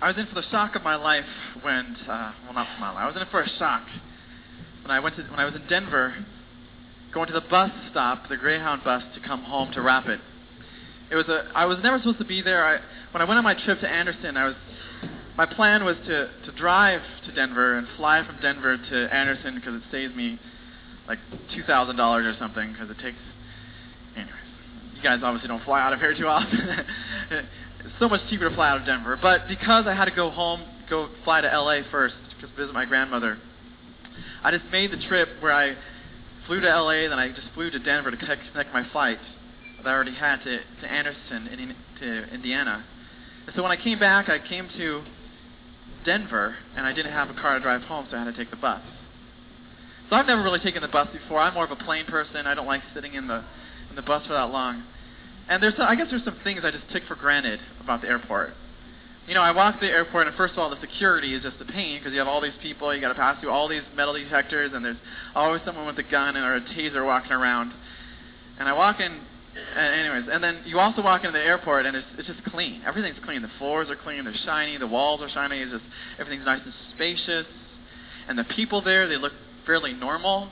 I was in for the shock of my life when, well, not for my life. I was in for a shock when I was in Denver, going to the bus stop, the Greyhound bus, to come home to Rapid. I was never supposed to be there. When I went on my trip to Anderson, my plan was to drive to Denver and fly from Denver to Anderson because it saves me like $2,000 or something because it takes. Anyways, you guys obviously don't fly out of here too often. It's so much cheaper to fly out of Denver. But because I had to go fly to LA first to visit my grandmother, I just made the trip where I flew to LA, then I just flew to Denver to connect my flight that I already had to Anderson, to Indiana. And so when I came back, I came to Denver, and I didn't have a car to drive home, so I had to take the bus. So I've never really taken the bus before. I'm more of a plane person. I don't like sitting in the bus for that long. And I guess there's some things I just took for granted about the airport. You know, I walk to the airport, and first of all, the security is just a pain because you have all these people. You got to pass through all these metal detectors, and there's always someone with a gun or a taser walking around. And I walk in, and then you also walk into the airport, and it's just clean. Everything's clean. The floors are clean. They're shiny. The walls are shiny. It's just everything's nice and spacious. And the people there, they look fairly normal.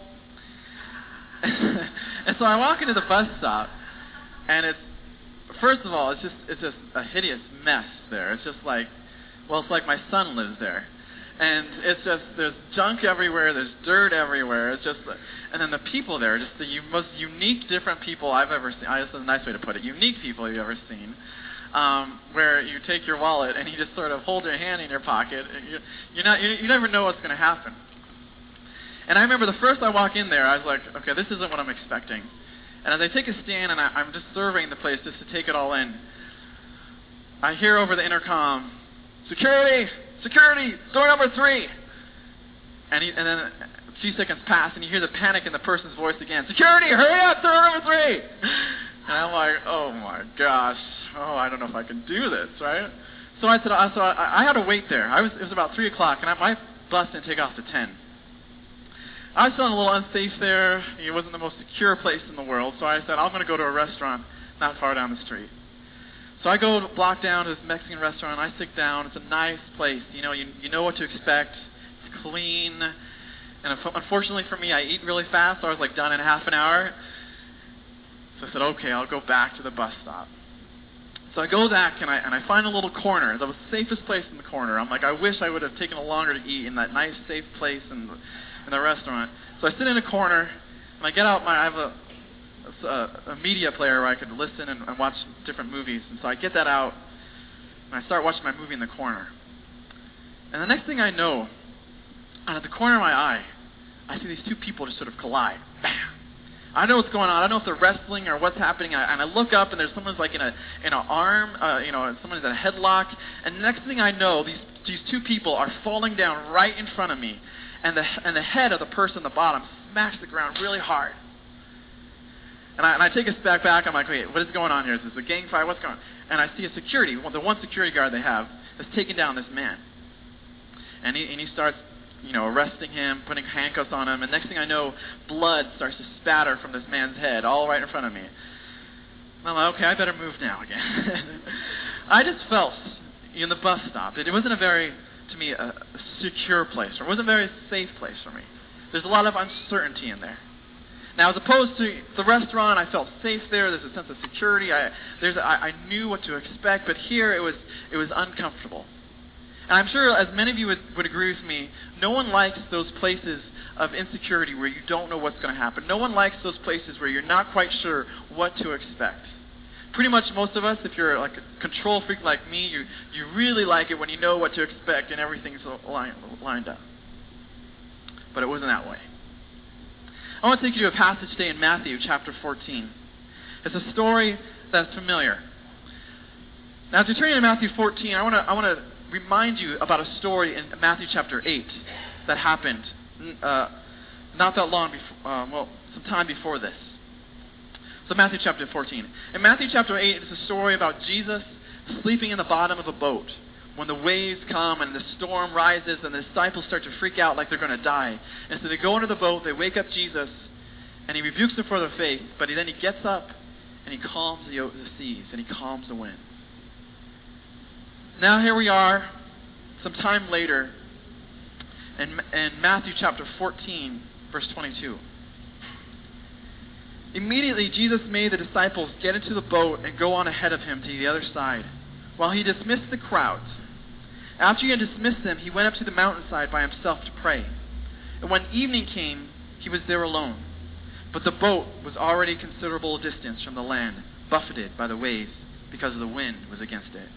And so I walk into the bus stop, and first of all, it's just a hideous mess there. It's just like, well, it's like my son lives there. And it's just, there's junk everywhere, there's dirt everywhere. It's just, and then the people there, just the most unique, different people I've ever seen. This is a nice way to put it. Unique people you've ever seen. Where you take your wallet and you just sort of hold your hand in your pocket. And you never know what's going to happen. And I remember the first I walk in there, I was like, okay, this isn't what I'm expecting. And as I take a stand and I'm just surveying the place just to take it all in, I hear over the intercom, "Security! Security! Door number 3!" And then a few seconds pass and you hear the panic in the person's voice again. "Security! Hurry up! Door number 3!" And I'm like, oh my gosh. Oh, I don't know if I can do this, right? So I said, I had to wait there. It was about 3 o'clock and my bus didn't take off to 10. I was feeling a little unsafe there. It wasn't the most secure place in the world. So I said, I'm going to go to a restaurant not far down the street. So I go block down to this Mexican restaurant. I sit down. It's a nice place. You know what to expect. It's clean. And unfortunately for me, I eat really fast. So I was like done in half an hour. So I said, okay, I'll go back to the bus stop. So I go back and I find a little corner. That was the safest place in the corner. I'm like, I wish I would have taken longer to eat in that nice, safe place in the restaurant. So I sit in a corner, and I get out I have a media player where I could listen and watch different movies. And so I get that out, and I start watching my movie in the corner. And the next thing I know, out of the corner of my eye, I see these two people just sort of collide. Bam! I know what's going on. I don't know if they're wrestling or what's happening. And I look up, and there's someone's like in an arm, someone's in a headlock. And the next thing I know, these two people are falling down right in front of me. And the head of the person at the bottom smashed the ground really hard. And I take a step back. I'm like, wait, what is going on here? Is this a gang fight? What's going on? And I see a security, the one security guard they have, is taking down this man. And he starts, arresting him, putting handcuffs on him. And next thing I know, blood starts to spatter from this man's head all right in front of me. And I'm like, okay, I better move now again. I just felt in the bus stop. It wasn't to me, a secure place. Or it wasn't a very safe place for me. There's a lot of uncertainty in there. Now, as opposed to the restaurant, I felt safe there. There's a sense of security. I knew what to expect, but here it was uncomfortable. And I'm sure, as many of you would agree with me, no one likes those places of insecurity where you don't know what's going to happen. No one likes those places where you're not quite sure what to expect. Pretty much most of us, if you're like a control freak like me, you really like it when you know what to expect and everything's lined up. But it wasn't that way. I want to take you to a passage today in Matthew chapter 14. It's a story that's familiar. Now, as you turn into Matthew 14, I want to remind you about a story in Matthew chapter 8 that happened not that long before, some time before this. So Matthew chapter 14. In Matthew chapter 8, it's a story about Jesus sleeping in the bottom of a boat when the waves come and the storm rises and the disciples start to freak out like they're going to die. And so they go into the boat, they wake up Jesus, and he rebukes them for their faith, but then he gets up and he calms the seas and he calms the winds. Now here we are. some time later in Matthew chapter 14, verse 22. Immediately, Jesus made the disciples get into the boat and go on ahead of him to the other side, while he dismissed the crowds. After he had dismissed them, he went up to the mountainside by himself to pray. And when evening came, he was there alone. But the boat was already a considerable distance from the land, buffeted by the waves, because the wind was against it.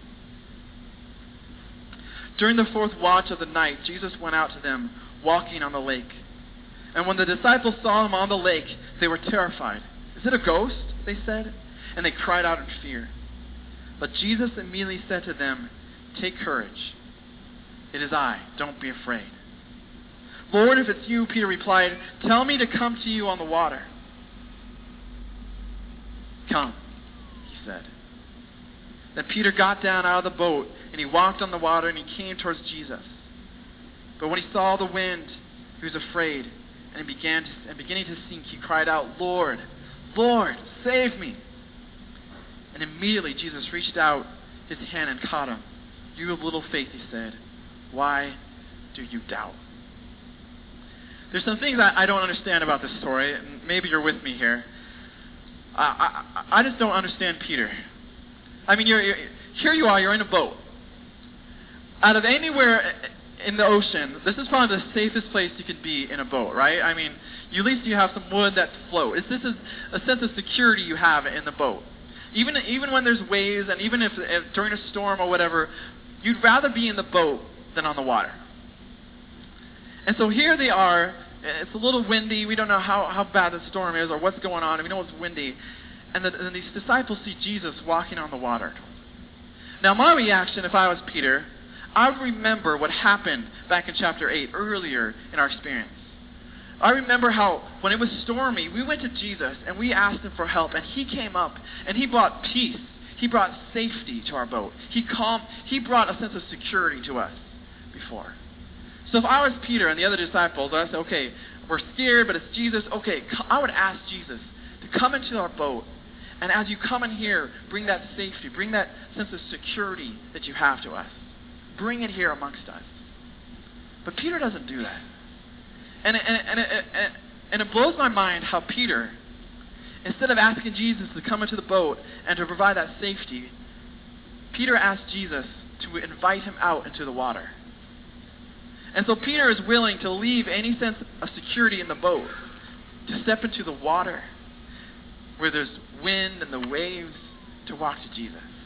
During the fourth watch of the night, Jesus went out to them, walking on the lake. And when the disciples saw him on the lake, they were terrified. "Is it a ghost?" they said, and they cried out in fear. But Jesus immediately said to them, "Take courage. It is I. Don't be afraid." "Lord, if it's you," Peter replied, "tell me to come to you on the water." "Come," he said. Then Peter got down out of the boat, and he walked on the water, and he came towards Jesus. But when he saw the wind, he was afraid, and beginning to sink, he cried out, "Lord, Lord, save me." And immediately Jesus reached out his hand and caught him. "You of little faith," he said, "why do you doubt?" There's some things I don't understand about this story, and maybe you're with me here. I just don't understand Peter. I mean, here you are, you're in a boat. Out of anywhere in the ocean, this is probably the safest place you could be in a boat, right? I mean, at least you have some wood that floats. This is a sense of security you have in the boat. Even when there's waves, and even if during a storm or whatever, you'd rather be in the boat than on the water. And so here they are. It's a little windy. We don't know how bad the storm is or what's going on. We know it's windy. And these disciples see Jesus walking on the water. Now, my reaction, if I was Peter, I would remember what happened back in chapter 8, earlier in our experience. I remember how, when it was stormy, we went to Jesus and we asked him for help, and he came up and he brought peace. He brought safety to our boat. He brought a sense of security to us before. So if I was Peter and the other disciples, I said, okay, we're scared, but it's Jesus. Okay, I would ask Jesus to come into our boat. And as you come in here, bring that safety, bring that sense of security that you have to us. Bring it here amongst us. But Peter doesn't do that. And it blows my mind how Peter, instead of asking Jesus to come into the boat and to provide that safety, Peter asked Jesus to invite him out into the water. And so Peter is willing to leave any sense of security in the boat to step into the water where there's wind and the waves to walk to Jesus.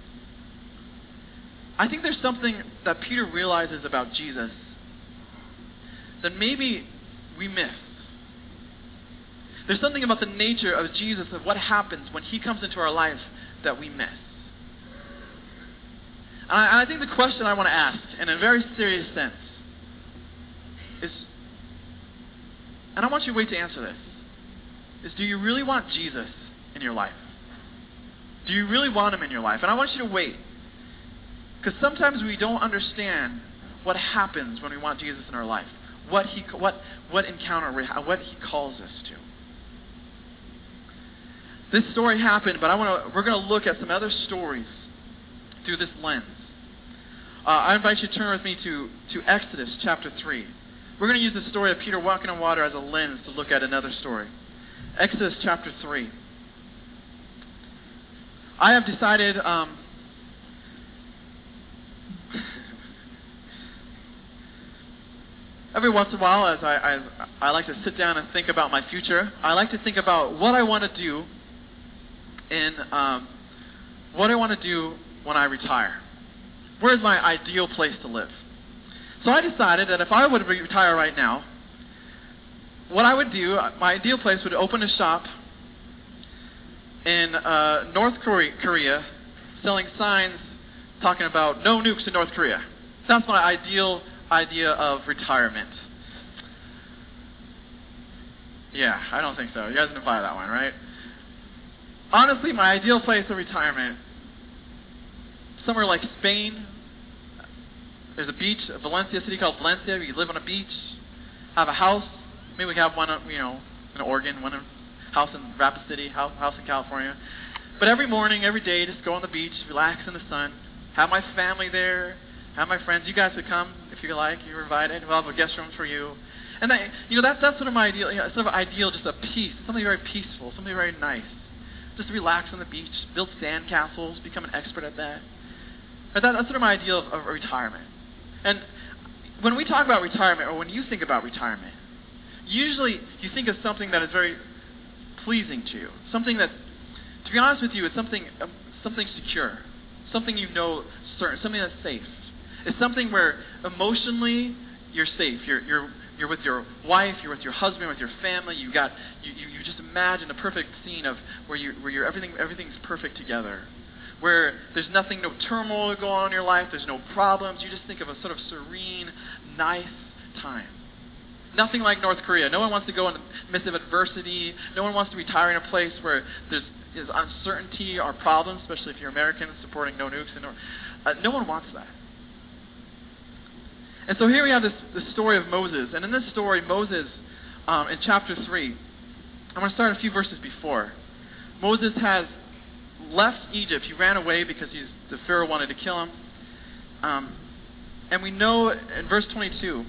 I think there's something that Peter realizes about Jesus that maybe we miss. There's something about the nature of Jesus, of what happens when he comes into our life, that we miss. And I think the question I want to ask, in a very serious sense, is, and I want you to wait to answer this, is, do you really want Jesus in your life? Do you really want him in your life? And I want you to wait. Because sometimes we don't understand what happens when we want Jesus in our life. What encounter, what he calls us to. This story happened, but we're going to look at some other stories through this lens. I invite you to turn with me to Exodus chapter 3. We're going to use the story of Peter walking on water as a lens to look at another story. Exodus chapter 3. I have decided every once in a while, as I like to sit down and think about my future, I like to think about what I want to do when I retire. Where's my ideal place to live? So I decided that if I would retire right now, what I would do, my ideal place would open a shop in North Korea, selling signs talking about no nukes in North Korea. That's my ideal idea of retirement. Yeah, I don't think so. You guys didn't buy that one, right? Honestly, my ideal place of retirement, somewhere like Spain. There's a beach, a Valencia city called Valencia. You live on a beach, have a house. Maybe we can have one, in Oregon, one house in Rapid City, house in California. But every morning, every day, just go on the beach, relax in the sun, have my family there, Have my friends. You guys could come if you like. You're invited. We'll have a guest room for you. And that's sort of my ideal. Sort of ideal, just a peace, something very peaceful, something very nice. Just relax on the beach, build sand castles, become an expert at that. But that's sort of my ideal of retirement. And when we talk about retirement, or when you think about retirement, usually you think of something that is very pleasing to you. Something that's, to be honest with you, it's something secure. Something you know certain. Something that's safe. It's something where emotionally you're safe. You're with your wife, you're with your husband, with your family. You just imagine a perfect scene of where everything's perfect together. Where there's nothing, no turmoil going on in your life, there's no problems. You just think of a sort of serene, nice time. Nothing like North Korea. No one wants to go in the midst of adversity. No one wants to retire in a place where there's uncertainty or problems, especially if you're Americans supporting no nukes. No one wants that. And so here we have this story of Moses. And in this story, Moses, in chapter 3, I'm going to start a few verses before. Moses has left Egypt. He ran away because the Pharaoh wanted to kill him. And we know in verse 22,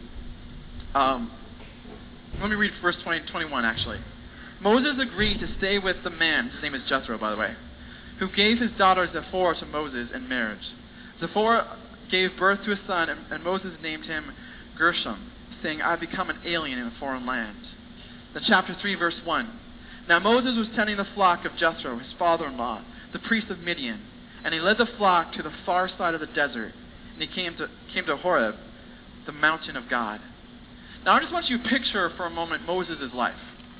let me read verse 21 actually. Moses agreed to stay with the man, his name is Jethro by the way, who gave his daughter Zipporah to Moses in marriage. Zipporah gave birth to a son, and Moses named him Gershom, saying, I have become an alien in a foreign land. Then chapter 3, verse 1. Now Moses was tending the flock of Jethro, his father-in-law, the priest of Midian, and he led the flock to the far side of the desert, and he came to Horeb, the mountain of God. Now I just want you to picture for a moment Moses' life.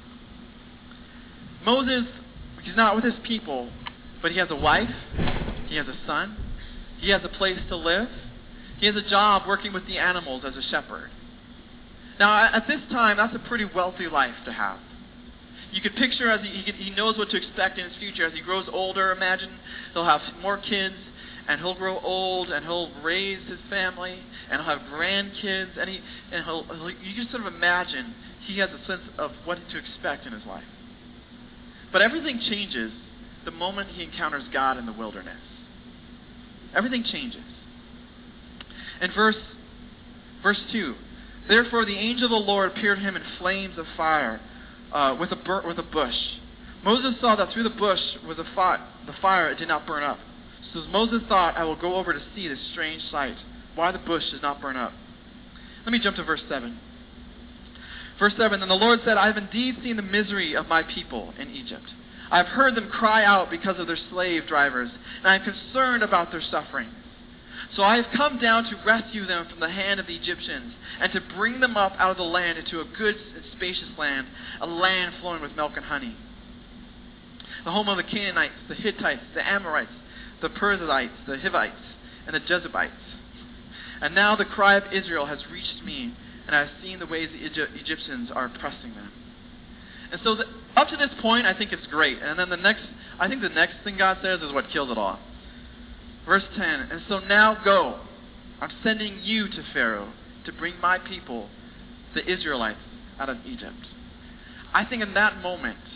Moses, he's not with his people, but he has a wife, he has a son, he has a place to live, he has a job working with the animals as a shepherd. Now at this time, that's a pretty wealthy life to have. You could picture as he knows what to expect in his future. As he grows older, imagine he'll have more kids, and he'll grow old, and he'll raise his family, and he'll have grandkids, and you can sort of imagine he has a sense of what to expect in his life. But everything changes the moment he encounters God in the wilderness. Everything changes. In verse 2, therefore the angel of the Lord appeared to him in flames of fire, with a bush. Moses saw that through the bush was the fire, it did not burn up. So Moses thought, I will go over to see this strange sight, why the bush does not burn up. Let me jump to verse 7. Verse 7, then the Lord said, I have indeed seen the misery of my people in Egypt. I have heard them cry out because of their slave drivers, and I am concerned about their sufferings. So I have come down to rescue them from the hand of the Egyptians, and to bring them up out of the land into a good and spacious land, a land flowing with milk and honey. The home of the Canaanites, the Hittites, the Amorites, the Perizzites, the Hivites, and the Jebusites. And now the cry of Israel has reached me, and I have seen the ways the Egyptians are oppressing them. And so up to this point, I think it's great. And then the next thing God says is what kills it all. Verse 10, and so now go. I'm sending you to Pharaoh to bring my people, the Israelites, out of Egypt. I think in that moment,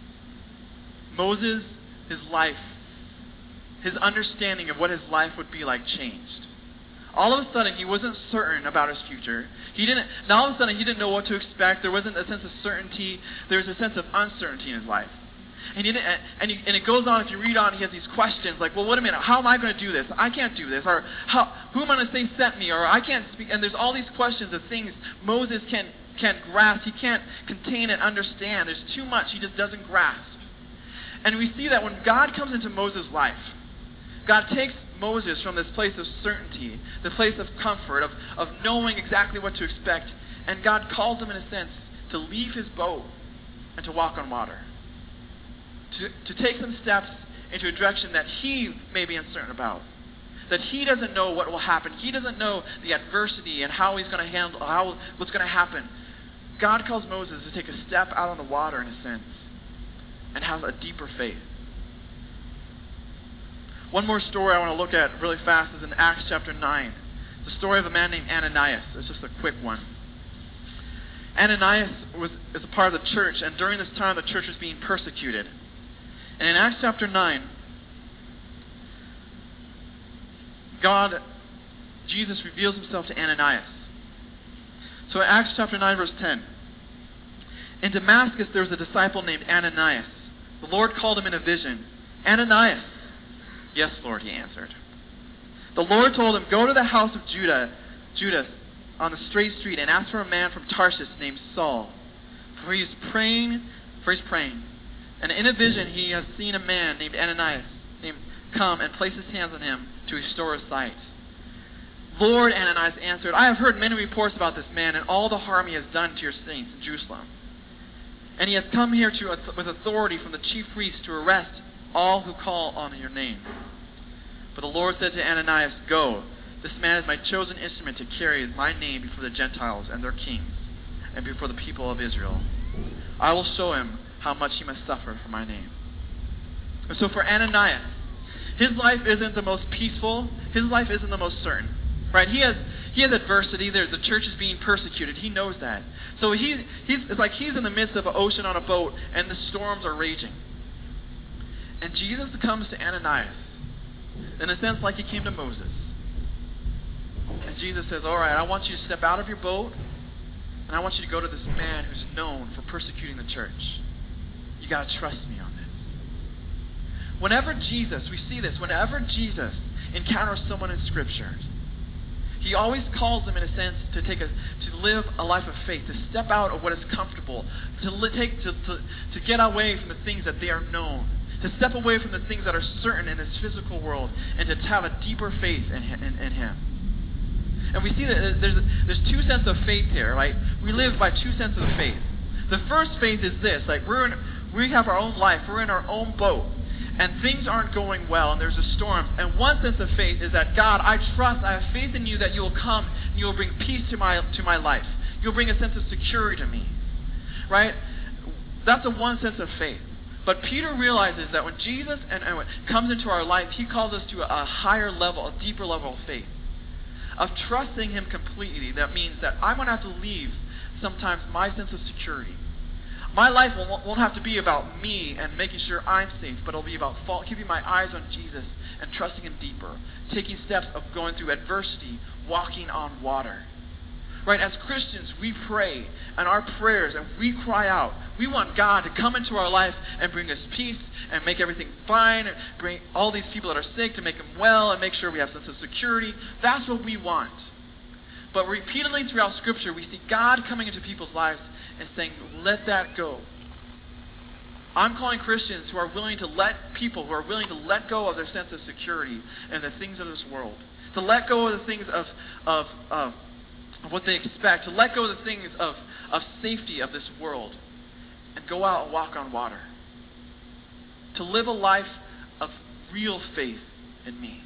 Moses, his life, his understanding of what his life would be like changed. All of a sudden, he wasn't certain about his future. Now all of a sudden, he didn't know what to expect. There wasn't a sense of certainty. There was a sense of uncertainty in his life. And it goes on, if you read on, he has these questions like, well, wait a minute, how am I going to do this? I can't do this. Or who am I going to say sent me? Or I can't speak. And there's all these questions of things Moses can't grasp. He can't contain and understand. There's too much he just doesn't grasp. And we see that when God comes into Moses' life, God takes Moses from this place of certainty, the place of comfort, of knowing exactly what to expect, and God calls him, in a sense, to leave his boat and to walk on water. To take some steps into a direction that he may be uncertain about. That he doesn't know what will happen. He doesn't know the adversity and how he's going to handle, what's going to happen. God calls Moses to take a step out on the water, in a sense, and have a deeper faith. One more story I want to look at really fast is in Acts chapter 9. It's the story of a man named Ananias. It's just a quick one. Ananias is a part of the church, and during this time the church was being persecuted. And in Acts chapter 9, God Jesus reveals himself to Ananias. So in Acts chapter 9, verse 10, in Damascus there was a disciple named Ananias. The Lord called him in a vision. Ananias. Yes, Lord, he answered. The Lord told him, go to the house of Judas on the straight street and ask for a man from Tarshish named Saul. For he's praying. And in a vision he has seen a man named Ananias come and place his hands on him to restore his sight. Lord, Ananias answered, I have heard many reports about this man and all the harm he has done to your saints in Jerusalem. And he has come here with authority from the chief priests to arrest all who call on your name. But the Lord said to Ananias, go. This man is my chosen instrument to carry my name before the Gentiles and their kings and before the people of Israel. I will show him how much he must suffer for my name. And so for Ananias, his life isn't the most peaceful. His life isn't the most certain. Right? He has adversity. The church is being persecuted. He knows that. So it's like he's in the midst of an ocean on a boat and the storms are raging. And Jesus comes to Ananias, in a sense like he came to Moses. And Jesus says, all right, I want you to step out of your boat and I want you to go to this man who's known for persecuting the church. You got to trust me on this. Whenever Jesus encounters someone in Scripture, he always calls them, in a sense, to live a life of faith, to step out of what is comfortable, to get away from the things that they are known, to step away from the things that are certain in this physical world, and to have a deeper faith in Him. And we see that there's two senses of faith here, right? We live by two senses of faith. The first faith is this: like we have our own life, we're in our own boat, and things aren't going well, and there's a storm. And one sense of faith is that, God, I have faith in you that you will come and you will bring peace to my life. You'll bring a sense of security to me, right? That's one sense of faith. But Peter realizes that when Jesus comes into our life, he calls us to a higher level, a deeper level of faith, of trusting him completely. That means that I'm going to have to leave sometimes my sense of security. My life won't have to be about me and making sure I'm safe, but it'll be about keeping my eyes on Jesus and trusting him deeper, taking steps of going through adversity, walking on water. Right? As Christians, we pray, and our prayers, and we cry out. We want God to come into our life and bring us peace and make everything fine, and bring all these people that are sick to make them well and make sure we have a sense of security. That's what we want. But repeatedly throughout Scripture, we see God coming into people's lives and saying, let that go. I'm calling Christians who are willing to let go of their sense of security and the things of this world, to let go of the things of what they expect, to let go of the things of safety of this world, and go out and walk on water, to live a life of real faith in me.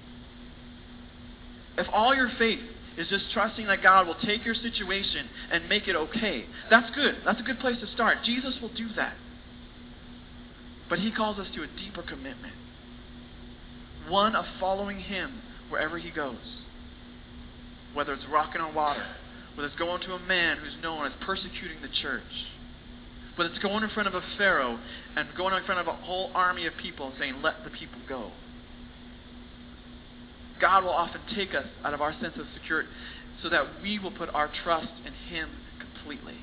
If all your faith is just trusting that God will take your situation and make it okay, that's good. That's a good place to start. Jesus will do that. But he calls us to a deeper commitment, one of following him wherever he goes. Whether it's walking on water, whether it's going to a man who's known as persecuting the church, whether it's going in front of a Pharaoh and going in front of a whole army of people and saying, let the people go. God will often take us out of our sense of security so that we will put our trust in him completely.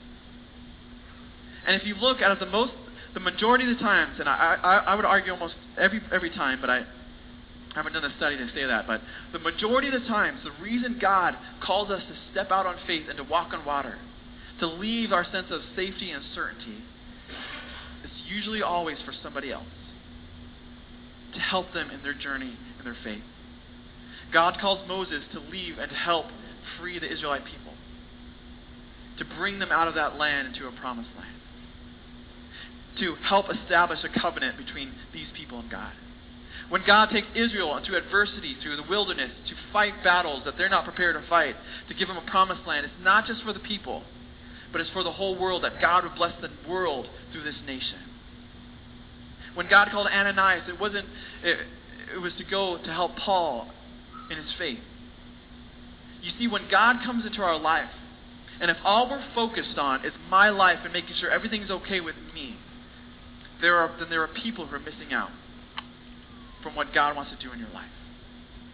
And if you look at it, the majority of the times, and I would argue almost every time, but I haven't done a study to say that, but the majority of the times, the reason God calls us to step out on faith and to walk on water, to leave our sense of safety and certainty, is usually always for somebody else, to help them in their journey in their faith. God calls Moses to leave and to help free the Israelite people, to bring them out of that land into a promised land, to help establish a covenant between these people and God. When God takes Israel into adversity through the wilderness to fight battles that they're not prepared to fight, to give them a promised land, it's not just for the people, but it's for the whole world, that God would bless the world through this nation. When God called Ananias, it was to go to help Paul in his faith. You see, when God comes into our life, and if all we're focused on is my life and making sure everything's okay with me, then there are people who are missing out from what God wants to do in your life.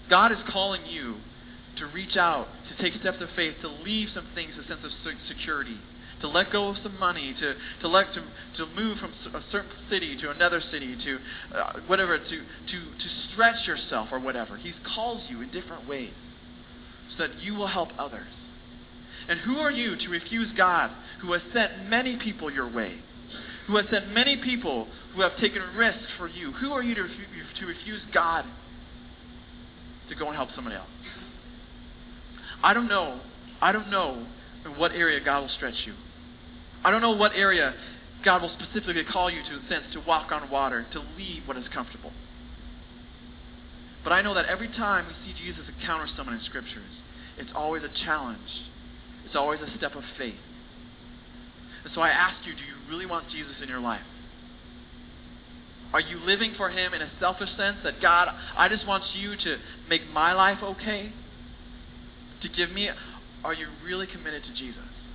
God is calling you to reach out, to take steps of faith, to leave some things, a sense of security, to let go of some money, to move from a certain city to another city, to whatever, to stretch yourself or whatever. He calls you in different ways so that you will help others. And who are you to refuse God, who has sent many people your way, who has sent many people who have taken risks for you? Who are you to refuse God to go and help somebody else? I don't know in what area God will stretch you. I don't know what area God will specifically call you to, in a sense, to walk on water, to leave what is comfortable. But I know that every time we see Jesus encounter someone in Scriptures, it's always a challenge. It's always a step of faith. And so I ask you, do you really want Jesus in your life? Are you living for Him in a selfish sense that, God, I just want you to make my life okay? To give me? Are you really committed to Jesus?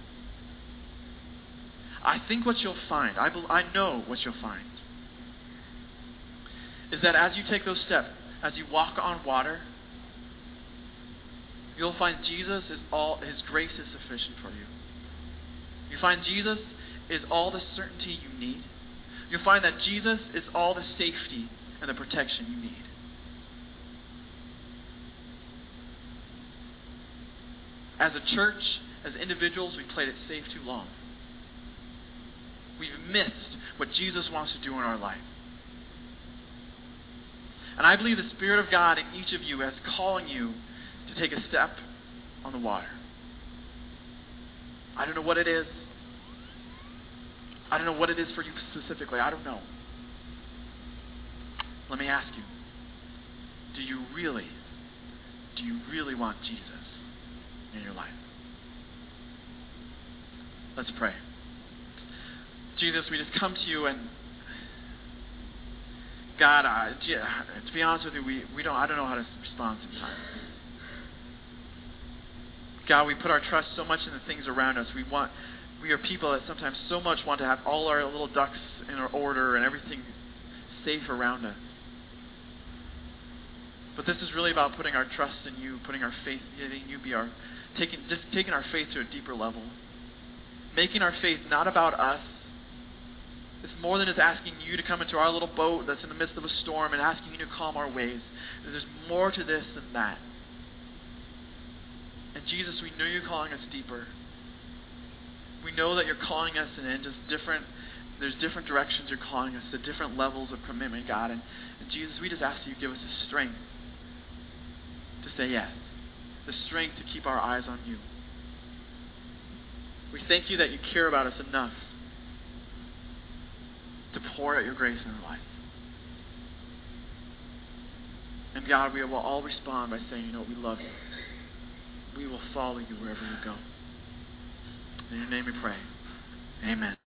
I think what you'll find, I know what you'll find, is that as you take those steps, as you walk on water, you'll find Jesus is all, His grace is sufficient for you. You find Jesus is all the certainty you need. You'll find that Jesus is all the safety and the protection you need. As a church, as individuals, we've played it safe too long. We've missed what Jesus wants to do in our life. And I believe the Spirit of God in each of you is calling you to take a step on the water. I don't know what it is. I don't know what it is for you specifically. I don't know. Let me ask you, do you really want Jesus in your life? Let's pray. Jesus, we just come to you, and God, to be honest with you, I don't know how to respond sometimes. God, we put our trust so much in the things around us. We are people that sometimes so much want to have all our little ducks in our order and everything safe around us. But this is really about putting our trust in you, putting our faith in you, taking our faith to a deeper level. Making our faith not about us. It's more than just asking you to come into our little boat that's in the midst of a storm and asking you to calm our waves. There's more to this than that. And Jesus, we know you're calling us deeper. We know that you're calling us in there's different directions you're calling us to, different levels of commitment, God. And Jesus, we just ask that you give us the strength to say yes. The strength to keep our eyes on you. We thank you that you care about us enough to pour out your grace in our life. And God, we will all respond by saying, we love you. We will follow you wherever you go. In your name we pray. Amen.